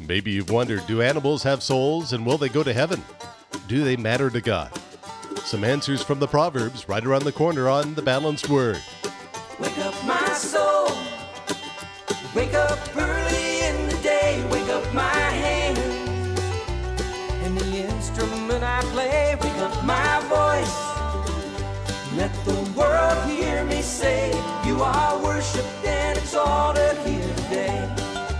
Maybe you've wondered, do animals have souls and will they go to heaven? Do they matter to God? Some answers from the Proverbs right around the corner on The Balanced Word. Wake up my soul, wake up early in the day, wake up my hand, and the instrument I play, wake up my voice, let the world hear me say, you are worshipped and exalted here today.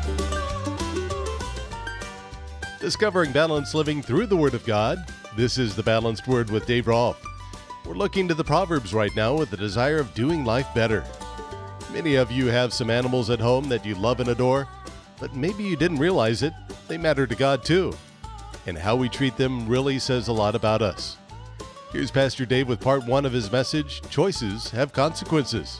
Discovering balanced living through the Word of God. This is The Balanced Word with Dave Rolfe. We're looking to the Proverbs right now with the desire of doing life better. Many of you have some animals at home that you love and adore, but maybe you didn't realize it. They matter to God too. And how we treat them really says a lot about us. Here's Pastor Dave with part 1 of his message, Choices Have Consequences.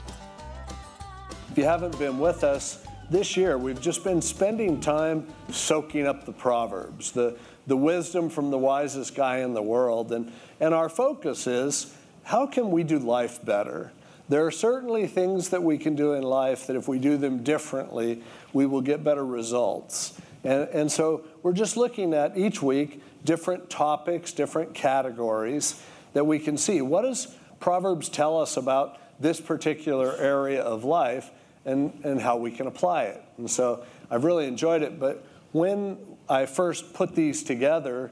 If you haven't been with us this year, we've just been spending time soaking up the Proverbs, the wisdom from the wisest guy in the world. And our focus is, how can we do life better? There are certainly things that we can do in life that if we do them differently, we will get better results. And so we're just looking at each week different topics, different categories that we can see. What does Proverbs tell us about this particular area of life and how we can apply it? And so I've really enjoyed it, but when I first put these together,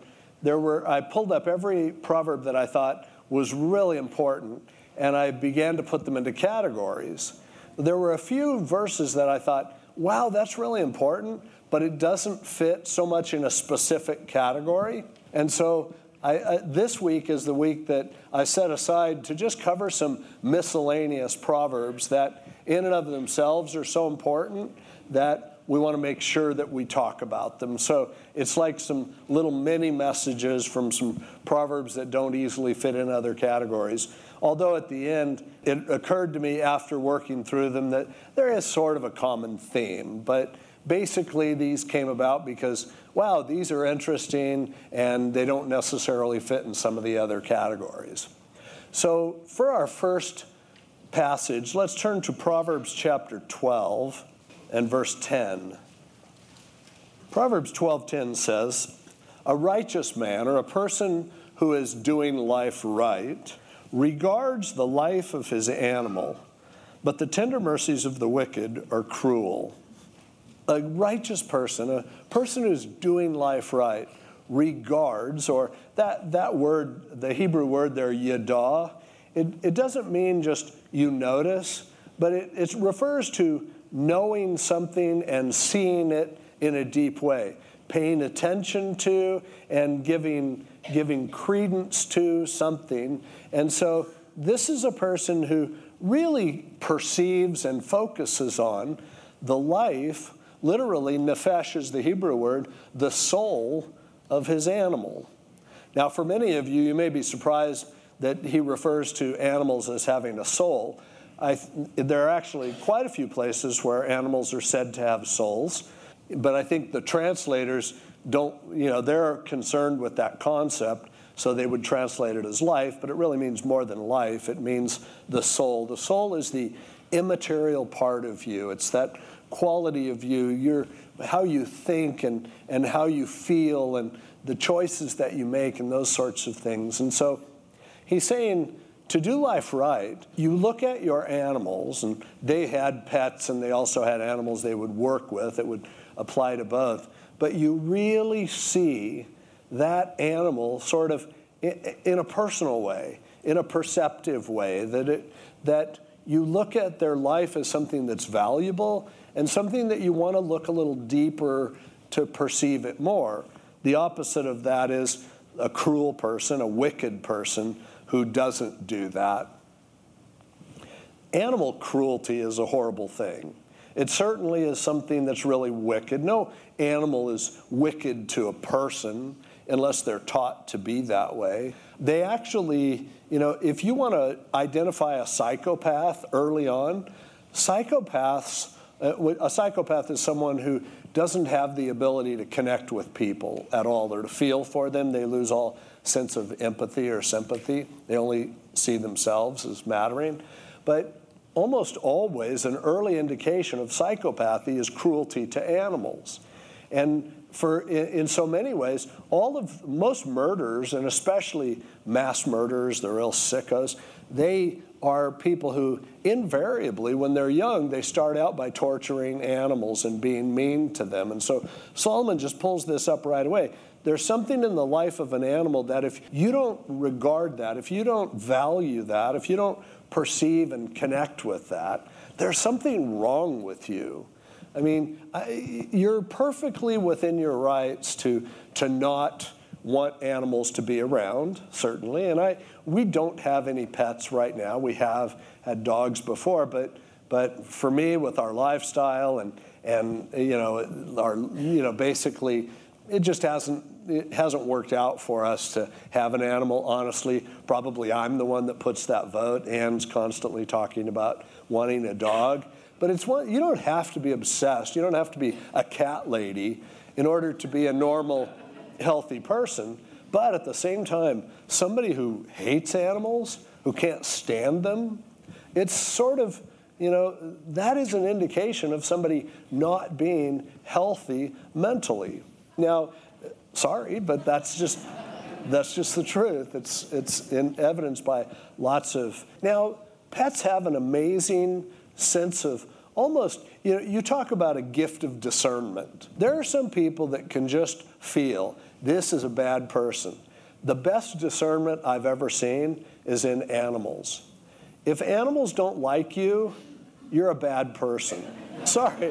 I pulled up every proverb that I thought was really important, and I began to put them into categories. There were a few verses that I thought, wow, that's really important, but it doesn't fit so much in a specific category. And so this week is the week that I set aside to just cover some miscellaneous proverbs that in and of themselves are so important that we want to make sure that we talk about them. So it's like some little mini messages from some proverbs that don't easily fit in other categories. Although at the end, it occurred to me after working through them that there is sort of a common theme. But basically, these came about because, wow, these are interesting and they don't necessarily fit in some of the other categories. So for our first passage, let's turn to Proverbs chapter 12. And verse 10. Proverbs 12:10 says, a righteous man, or a person who is doing life right, regards the life of his animal, but the tender mercies of the wicked are cruel. A righteous person, a person who's doing life right, regards, or that word, the Hebrew word there, yadah, it doesn't mean just you notice, but it refers to knowing something and seeing it in a deep way, paying attention to and giving credence to something. And so this is a person who really perceives and focuses on the life, literally, nephesh is the Hebrew word, the soul of his animal. Now, for many of you, you may be surprised that he refers to animals as having a soul. There are actually quite a few places where animals are said to have souls, but I think the translators they're concerned with that concept, so they would translate it as life, but it really means more than life. It means the soul. The soul is the immaterial part of you. It's that quality of you, how you think and how you feel and the choices that you make and those sorts of things. And so he's saying, to do life right, you look at your animals, and they had pets and they also had animals they would work with. It would apply to both. But you really see that animal sort of in a personal way, in a perceptive way, that you look at their life as something that's valuable and something that you want to look a little deeper to perceive it more. The opposite of that is a cruel person, a wicked person, who doesn't do that. Animal cruelty is a horrible thing. It certainly is something that's really wicked. No animal is wicked to a person unless they're taught to be that way. They actually, if you want to identify a psychopath early on, a psychopath is someone who doesn't have the ability to connect with people at all or to feel for them. They lose all sense of empathy or sympathy. They only see themselves as mattering. But almost always an early indication of psychopathy is cruelty to animals. And in so many ways, most murders, and especially mass murderers, the real sickos, they are people who invariably, when they're young, they start out by torturing animals and being mean to them. And so Solomon just pulls this up right away. There's something in the life of an animal that if you don't regard that, if you don't value that, if you don't perceive and connect with that, there's something wrong with you. I mean, you're perfectly within your rights to not want animals to be around, certainly. And we don't have any pets right now. We have had dogs before, but for me, with our lifestyle and basically, it just hasn't worked out for us to have an animal. Honestly, probably I'm the one that puts that vote. Ann's constantly talking about wanting a dog. But you don't have to be obsessed. You don't have to be a cat lady in order to be a normal, healthy person. But at the same time, somebody who hates animals, who can't stand them, it's sort of, that is an indication of somebody not being healthy mentally. Now, sorry, but that's just the truth. It's evidenced by lots of. Now, pets have an amazing sense of almost, you talk about a gift of discernment. There are some people that can just feel this is a bad person. The best discernment I've ever seen is in animals. If animals don't like you, you're a bad person. Sorry,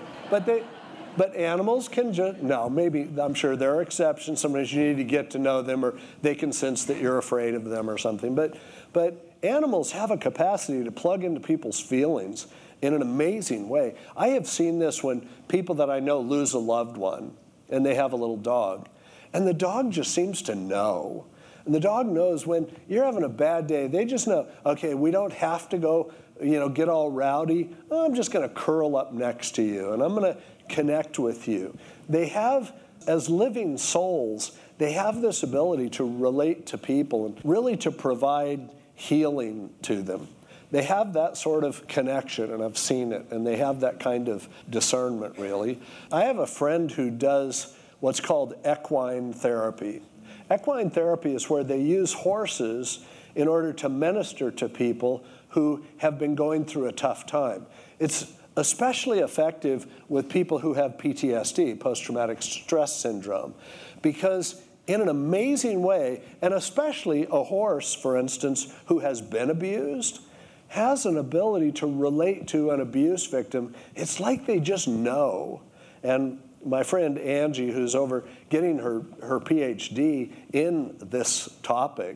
but animals can just, no, maybe, I'm sure there are exceptions. Sometimes you need to get to know them or they can sense that you're afraid of them or something. But animals have a capacity to plug into people's feelings in an amazing way. I have seen this when people that I know lose a loved one and they have a little dog. And the dog just seems to know. And the dog knows when you're having a bad day, they just know, okay, we don't have to go, get all rowdy. I'm just going to curl up next to you and I'm going to connect with you. They have, as living souls, they have this ability to relate to people and really to provide healing to them. They have that sort of connection, and I've seen it, and they have that kind of discernment, really. I have a friend who does what's called equine therapy. Equine therapy is where they use horses in order to minister to people who have been going through a tough time. It's especially effective with people who have PTSD, post-traumatic stress syndrome, because in an amazing way, and especially a horse, for instance, who has been abused, has an ability to relate to an abuse victim. It's like they just know. And my friend Angie, who's over getting her PhD in this topic,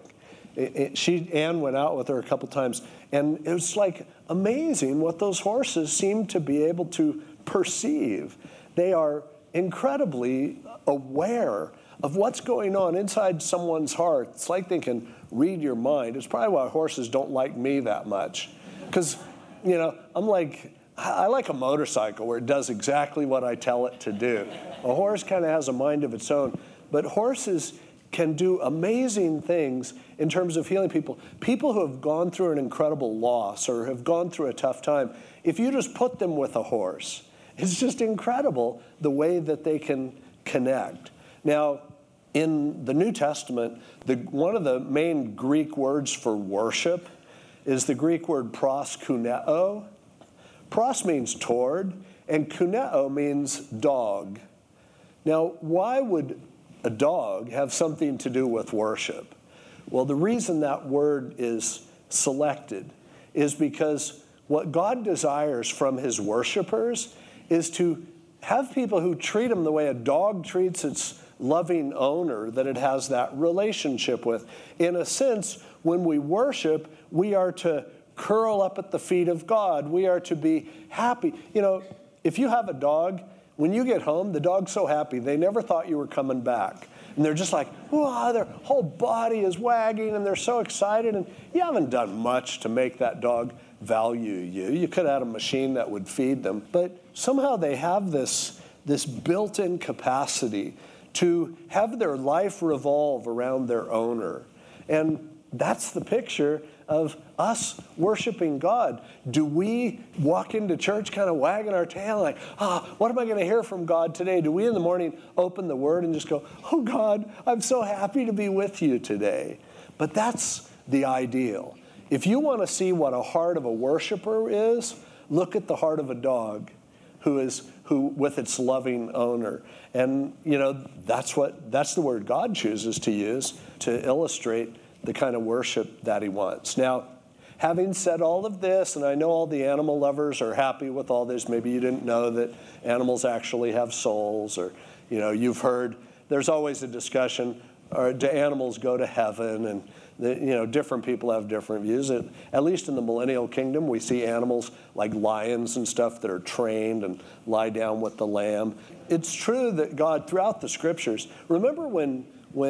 Ann went out with her a couple times, and it was like amazing what those horses seem to be able to perceive. They are incredibly aware of what's going on inside someone's heart. It's like they can read your mind. It's probably why horses don't like me that much. Because, I like a motorcycle where it does exactly what I tell it to do. A horse kind of has a mind of its own. But horses can do amazing things in terms of healing people. People who have gone through an incredible loss or have gone through a tough time, if you just put them with a horse, it's just incredible the way that they can connect. Now, in the New Testament, one of the main Greek words for worship is the Greek word proskuneo. Pros means toward, and kuneo means dog. Now, why would a dog have something to do with worship? Well, the reason that word is selected is because what God desires from his worshipers is to have people who treat him the way a dog treats its loving owner that it has that relationship with. In a sense, when we worship, we are to curl up at the feet of God. We are to be happy. If you have a dog, when you get home, the dog's so happy. They never thought you were coming back. And they're just like, wow, their whole body is wagging and they're so excited. And you haven't done much to make that dog value you. You could have had a machine that would feed them. But somehow they have this built-in capacity to have their life revolve around their owner. And that's the picture of us worshiping God. Do we walk into church kind of wagging our tail like, what am I going to hear from God today? Do we in the morning open the Word and just go, oh God, I'm so happy to be with you today? But that's the ideal. If you want to see what a heart of a worshiper is, look at the heart of a dog who with its loving owner. And that's the word God chooses to use to illustrate the kind of worship that he wants. Now, having said all of this, and I know all the animal lovers are happy with all this, maybe you didn't know that animals actually have souls, or you've heard there's always a discussion, or do animals go to heaven? And different people have different views. At least in the millennial kingdom, we see animals like lions and stuff that are trained and lie down with the lamb. It's true that God, throughout the scriptures, remember when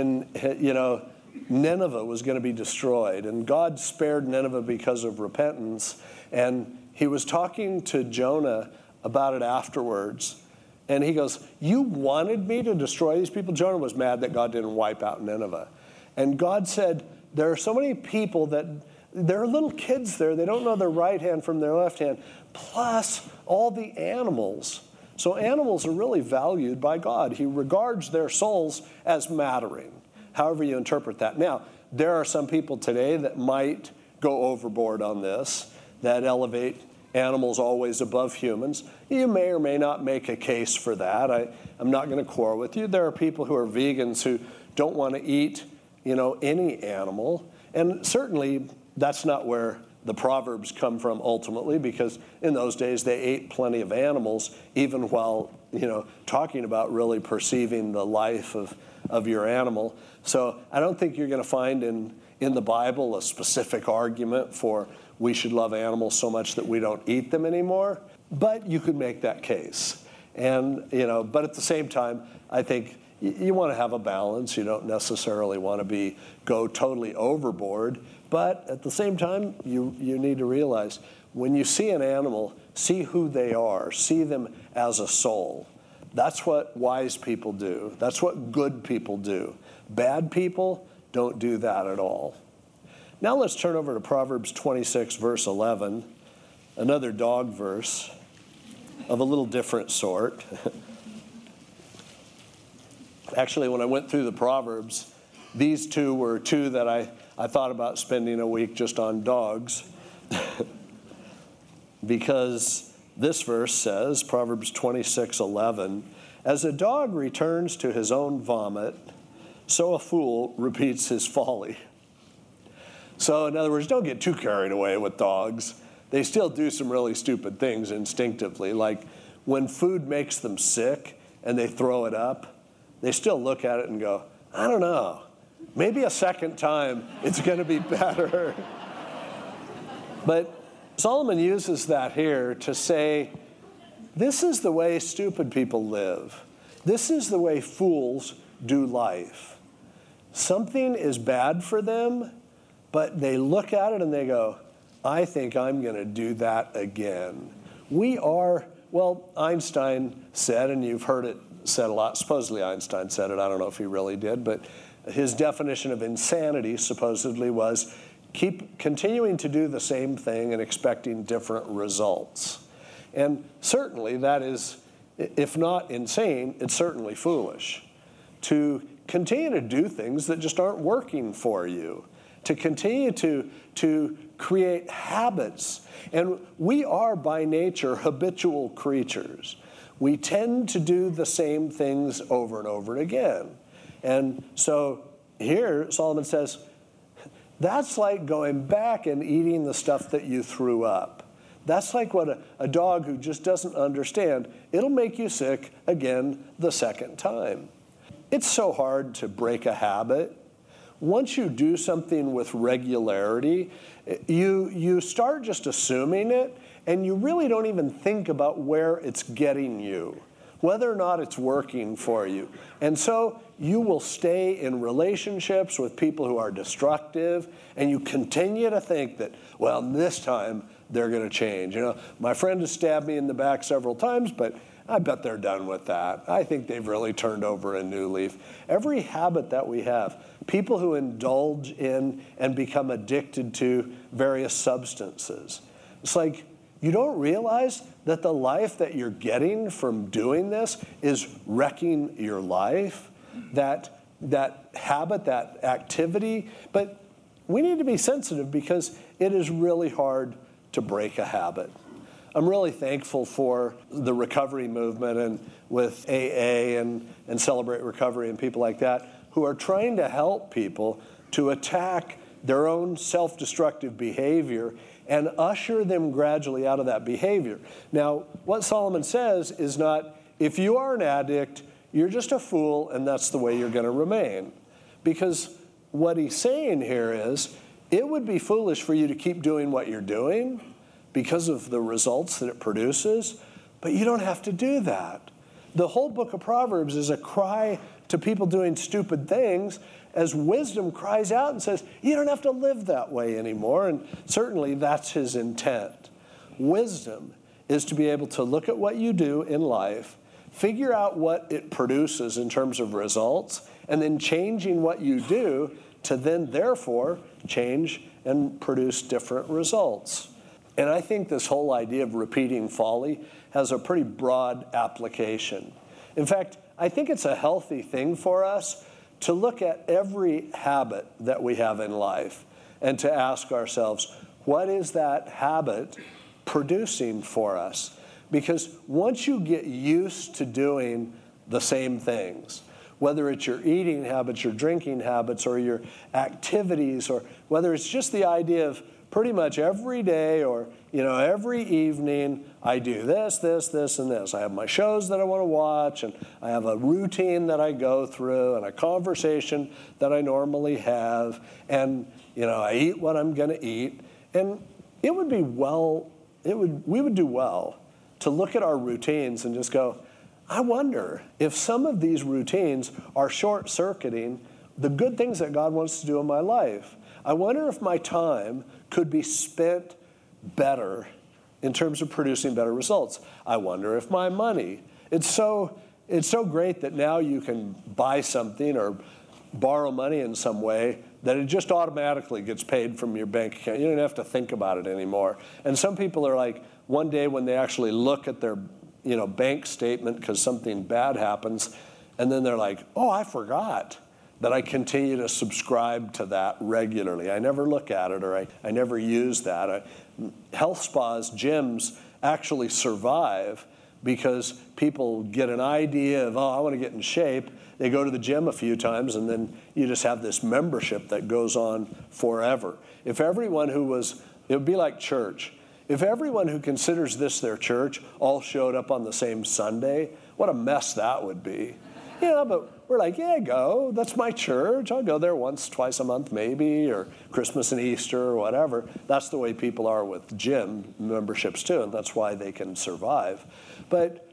Nineveh was going to be destroyed, and God spared Nineveh because of repentance, and he was talking to Jonah about it afterwards, and he goes, you wanted me to destroy these people? Jonah was mad that God didn't wipe out Nineveh. And God said, there are so many people that there are little kids there. They don't know their right hand from their left hand, plus all the animals. So animals are really valued by God. He regards their souls as mattering, however you interpret that. Now, there are some people today that might go overboard on this, that elevate animals always above humans. You may or may not make a case for that. I'm not going to quarrel with you. There are people who are vegans who don't want to eat any animal. And certainly that's not where the Proverbs come from ultimately, because in those days they ate plenty of animals, even while, talking about really perceiving the life of your animal. So I don't think you're going to find in the Bible a specific argument for we should love animals so much that we don't eat them anymore. But you could make that case. And, but at the same time, I think you want to have a balance. You don't necessarily want to go totally overboard. But at the same time, you need to realize when you see an animal, see who they are. See them as a soul. That's what wise people do. That's what good people do. Bad people don't do that at all. Now let's turn over to Proverbs 26, verse 11, another dog verse of a little different sort. Actually, when I went through the Proverbs, these two were two that I thought about spending a week just on dogs. Because this verse says, Proverbs 26:11, as a dog returns to his own vomit, so a fool repeats his folly. So in other words, don't get too carried away with dogs. They still do some really stupid things instinctively. Like when food makes them sick and they throw it up, they still look at it and go, I don't know, maybe a second time it's going to be better. But Solomon uses that here to say, this is the way stupid people live. This is the way fools do life. Something is bad for them, but they look at it and they go, I think I'm going to do that again. Einstein said, and you've heard it said a lot, supposedly Einstein said it, I don't know if he really did, but his definition of insanity supposedly was keep continuing to do the same thing and expecting different results. And certainly that is, if not insane, it's certainly foolish to continue to do things that just aren't working for you, to continue to create habits. And we are by nature habitual creatures. We tend to do the same things over and over again. And so here Solomon says, that's like going back and eating the stuff that you threw up. That's like what a dog who just doesn't understand, it'll make you sick again the second time. It's so hard to break a habit. Once you do something with regularity, you start just assuming it, and you really don't even think about where it's getting you, whether or not it's working for you. And so you will stay in relationships with people who are destructive, and you continue to think that, well, this time they're going to change. My friend has stabbed me in the back several times, but I bet they're done with that. I think they've really turned over a new leaf. Every habit that we have, people who indulge in and become addicted to various substances. It's like, you don't realize that the life that you're getting from doing this is wrecking your life, that habit, that activity. But we need to be sensitive because it is really hard to break a habit. I'm really thankful for the recovery movement and with AA and Celebrate Recovery and people like that who are trying to help people to attack their own self-destructive behavior and usher them gradually out of that behavior. Now, what Solomon says is not, if you are an addict, you're just a fool and that's the way you're going to remain. Because what he's saying here is, it would be foolish for you to keep doing what you're doing because of the results that it produces, but you don't have to do that. The whole book of Proverbs is a cry to people doing stupid things as wisdom cries out and says, you don't have to live that way anymore. And certainly that's his intent. Wisdom is to be able to look at what you do in life, figure out what it produces in terms of results, and then changing what you do to then therefore change and produce different results. And I think this whole idea of repeating folly has a pretty broad application. In fact, I think it's a healthy thing for us to look at every habit that we have in life and to ask ourselves, what is that habit producing for us? Because once you get used to doing the same things, whether it's your eating habits, your drinking habits, or your activities, or whether it's just the idea of pretty much every day or every evening, I do this, this, this, and this. I have my shows that I want to watch, and I have a routine that I go through, and a conversation that I normally have, and I eat what I'm going to eat. And we would do well to look at our routines and just go, I wonder if some of these routines are short-circuiting the good things that God wants to do in my life. I wonder if my time could be spent better in terms of producing better results. I wonder if my money, it's so great that now you can buy something or borrow money in some way that it just automatically gets paid from your bank account. You don't have to think about it anymore. And some people are like, one day when they actually look at their bank statement because something bad happens, and then they're like, oh, I forgot that I continue to subscribe to that regularly. I never look at it, or I never use that. Health spas, gyms actually survive because people get an idea of, I want to get in shape. They go to the gym a few times, and then you just have this membership that goes on forever. If everyone it would be like church. If everyone who considers this their church all showed up on the same Sunday, what a mess that would be. But we're like, yeah, go. That's my church. I'll go there once, twice a month maybe, or Christmas and Easter or whatever. That's the way people are with gym memberships too, and that's why they can survive. But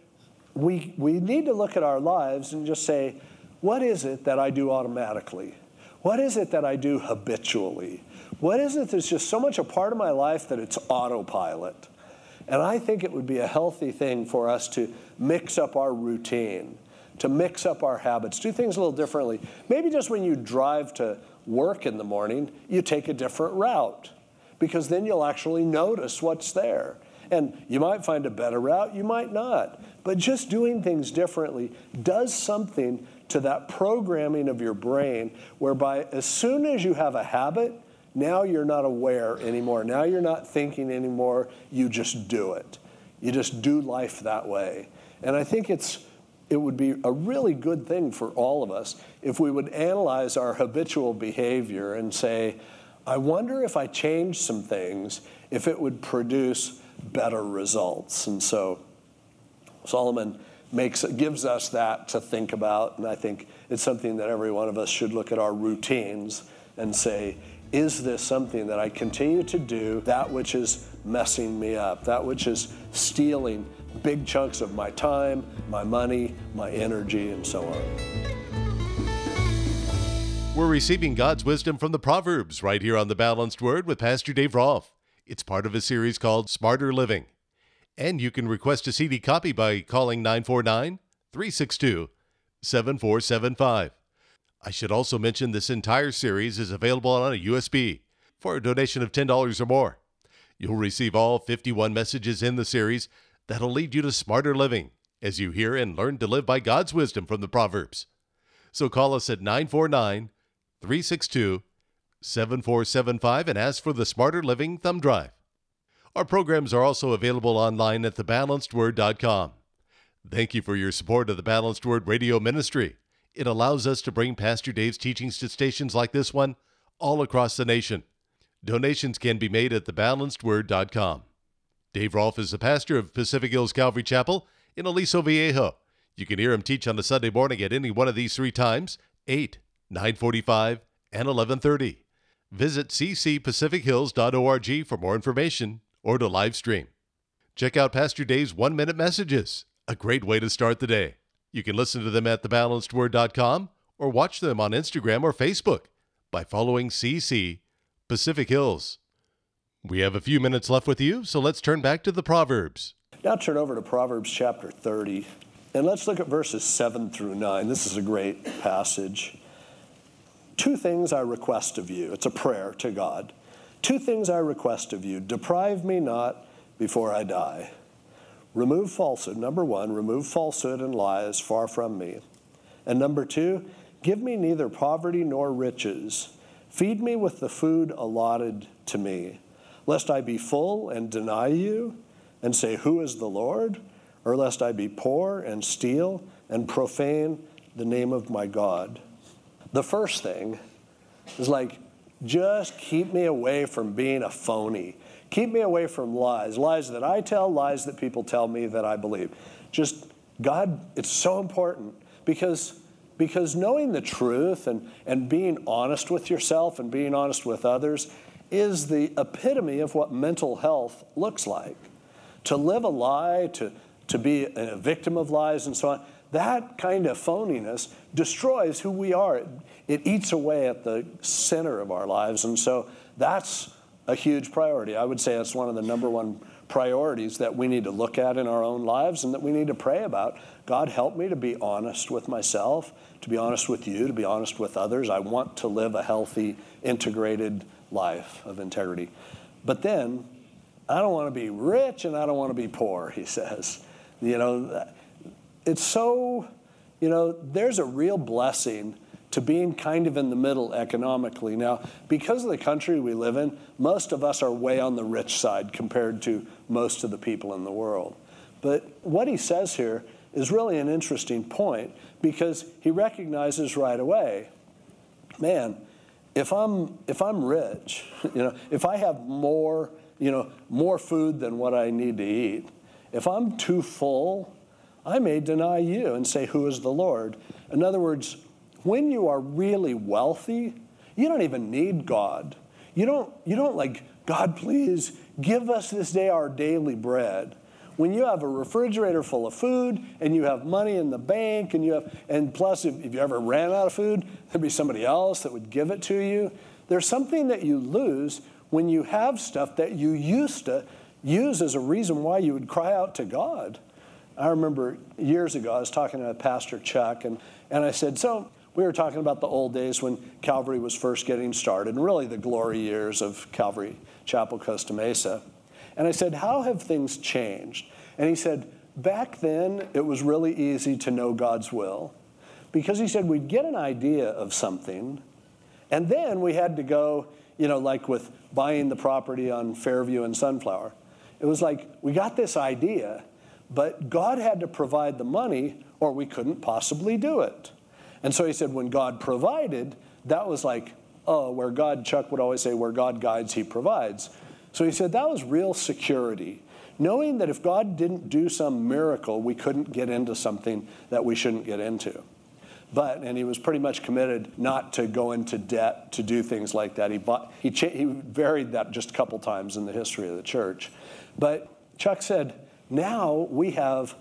we need to look at our lives and just say, what is it that I do automatically? What is it that I do habitually? What is it that's just so much a part of my life that it's autopilot? And I think it would be a healthy thing for us to mix up our routine, to mix up our habits, do things a little differently. Maybe just when you drive to work in the morning, you take a different route, because then you'll actually notice what's there. And you might find a better route, you might not. But just doing things differently does something to that programming of your brain, whereby as soon as you have a habit, now you're not aware anymore. Now you're not thinking anymore. You just do it. You just do life that way. And I think it would be a really good thing for all of us if we would analyze our habitual behavior and say, I wonder if I change some things, if it would produce better results. And so Solomon gives us that to think about, and I think it's something that every one of us should look at our routines and say, is this something that I continue to do, that which is messing me up, that which is stealing big chunks of my time, my money, my energy, and so on. We're receiving God's wisdom from the Proverbs right here on The Balanced Word with Pastor Dave Rolfe. It's part of a series called Smarter Living. And you can request a CD copy by calling 949-362-7475. I should also mention this entire series is available on a USB for a donation of $10 or more. You'll receive all 51 messages in the series that'll lead you to smarter living as you hear and learn to live by God's wisdom from the Proverbs. So call us at 949-362-7475 and ask for the Smarter Living Thumb Drive. Our programs are also available online at thebalancedword.com. Thank you for your support of the Balanced Word Radio Ministry. It allows us to bring Pastor Dave's teachings to stations like this one all across the nation. Donations can be made at thebalancedword.com. Dave Rolfe is the pastor of Pacific Hills Calvary Chapel in Aliso Viejo. You can hear him teach on a Sunday morning at any one of these three times, 8, 9:45, and 11:30. Visit ccpacifichills.org for more information or to live stream. Check out Pastor Dave's 1-minute messages, a great way to start the day. You can listen to them at thebalancedword.com or watch them on Instagram or Facebook by following CC Pacific Hills. We have a few minutes left with you, so let's turn back to the Proverbs. Now turn over to Proverbs chapter 30, and let's look at verses 7 through 9. This is a great passage. 2 things I request of you. It's a prayer to God. 2 things I request of you. Deprive me not before I die. Remove falsehood. Number 1, remove falsehood and lies far from me. And number 2, give me neither poverty nor riches. Feed me with the food allotted to me, lest I be full and deny you and say, who is the Lord? Or lest I be poor and steal and profane the name of my God. The first thing is just keep me away from being a phony. Keep me away from lies. Lies that I tell, lies that people tell me that I believe. Just, God, it's so important because knowing the truth and being honest with yourself and being honest with others is the epitome of what mental health looks like. To live a lie, to be a victim of lies and so on, that kind of phoniness destroys who we are. It eats away at the center of our lives. And so that's a huge priority. I would say that's one of the number 1 priorities that we need to look at in our own lives and that we need to pray about. God, help me to be honest with myself, to be honest with you, to be honest with others. I want to live a healthy, integrated life of integrity. But then, I don't want to be rich and I don't want to be poor, he says. It's so, there's a real blessing to being kind of in the middle economically. Now, because of the country we live in, most of us are way on the rich side compared to most of the people in the world. But what he says here is really an interesting point because he recognizes right away, man, if I'm rich, if I have more food than what I need to eat, if I'm too full, I may deny you and say, who is the Lord? In other words, when you are really wealthy, you don't even need God. You don't like, God, please give us this day our daily bread. When you have a refrigerator full of food and you have money in the bank and plus if you ever ran out of food, there'd be somebody else that would give it to you. There's something that you lose when you have stuff that you used to use as a reason why you would cry out to God. I remember years ago, I was talking to Pastor Chuck and I said, so we were talking about the old days when Calvary was first getting started and really the glory years of Calvary Chapel Costa Mesa. And I said, how have things changed? And he said, back then, it was really easy to know God's will. Because he said, we'd get an idea of something, and then we had to go, like with buying the property on Fairview and Sunflower. It was like, we got this idea, but God had to provide the money, or we couldn't possibly do it. And so he said, when God provided, that was like, Chuck would always say, where God guides, he provides. So he said that was real security, knowing that if God didn't do some miracle, we couldn't get into something that we shouldn't get into. And he was pretty much committed not to go into debt to do things like that. He varied that just a couple times in the history of the church. But Chuck said, now we have,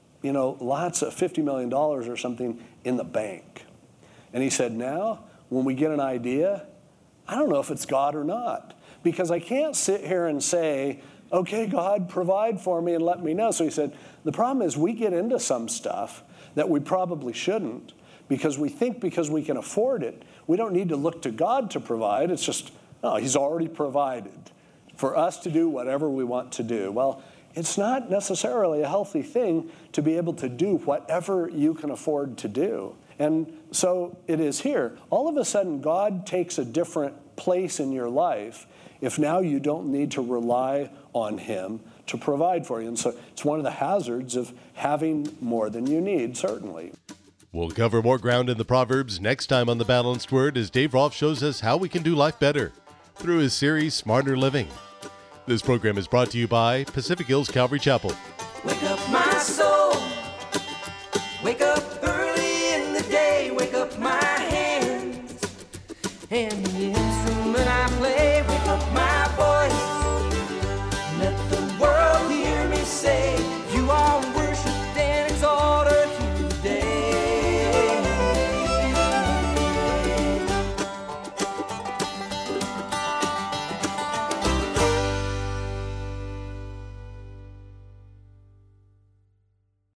lots of $50 million or something in the bank. And he said, now when we get an idea, I don't know if it's God or not. Because I can't sit here and say, okay, God, provide for me and let me know. So he said, the problem is we get into some stuff that we probably shouldn't because we think because we can afford it, we don't need to look to God to provide. It's just, no, he's already provided for us to do whatever we want to do. Well, it's not necessarily a healthy thing to be able to do whatever you can afford to do. And so it is here. All of a sudden, God takes a different place in your life if now you don't need to rely on him to provide for you. And so it's one of the hazards of having more than you need, certainly. We'll cover more ground in the Proverbs next time on The Balanced Word as Dave Rolfe shows us how we can do life better through his series, Smarter Living. This program is brought to you by Pacific Hills Calvary Chapel. Wake up my soul. Wake up